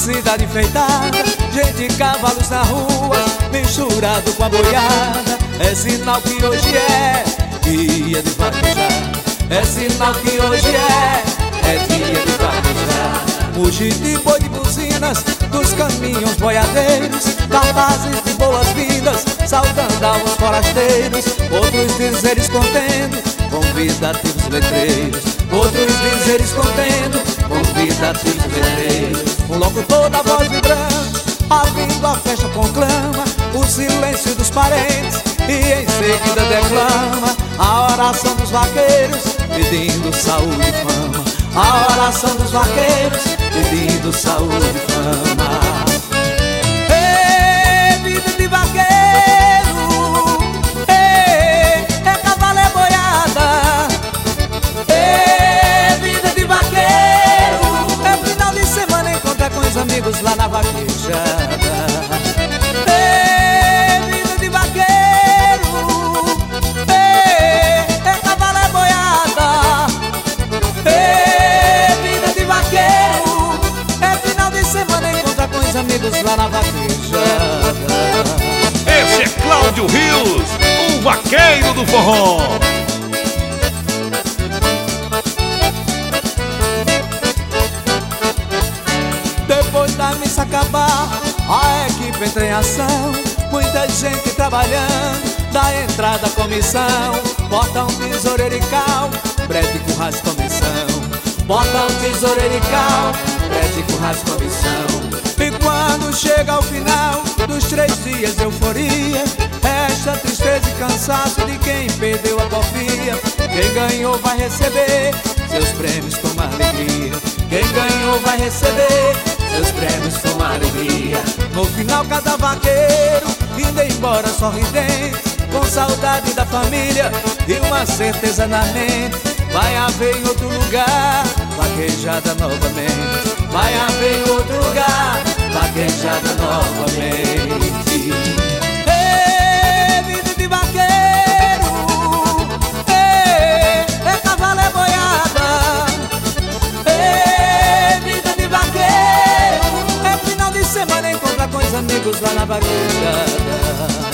cidade enfeitada, gente e cavalos na rua, misturado com a boiada. É sinal que hoje é dia de vaquejar. É sinal que hoje é dia de vaquejar. Mugir de boi de buzinas dos caminhos boiadeiros, capazes de boas-vindas, saudando aos forasteiros. Outros dizeres contendo convidativos letreiros. Outros dizeres contendo convidativos letreiros. Um locutor da voz vibrante, abrindo a festa conclama o silêncio dos parentes e em seguida declama a oração dos vaqueiros, pedindo saúde e fama. A oração dos vaqueiros, pedindo saúde e fama. Ei, vida de vaqueiro, ei, é cavalo, é boiada. Ei, vida de vaqueiro, é final de semana, encontrar com os amigos lá na vaquejada. Amigos lá na vaquejada. Esse é Cláudio Rios, o vaqueiro do forró. Depois da missa acabar, a equipe entra em ação. Muita gente trabalhando, da entrada a comissão. Bota um tesoureiro e cal, brete com ras comissão. Bota um tesoureiro e cal, brete com ras comissão. E quando chega ao final dos 3 dias de euforia, esta tristeza e cansaço de quem perdeu a porfia. Quem ganhou vai receber seus prêmios com alegria. Quem ganhou vai receber seus prêmios com alegria. No final cada vaqueiro indo embora sorridente, com saudade da família e uma certeza na mente. Vai haver em outro lugar vaquejada novamente. Vai haver em outro lugar vaquejada novamente. Ei, vida de vaqueiro, ei, é cavalo, é boiada. Ei, vida de vaqueiro, é final de semana, encontrar com os amigos lá na vaquejada.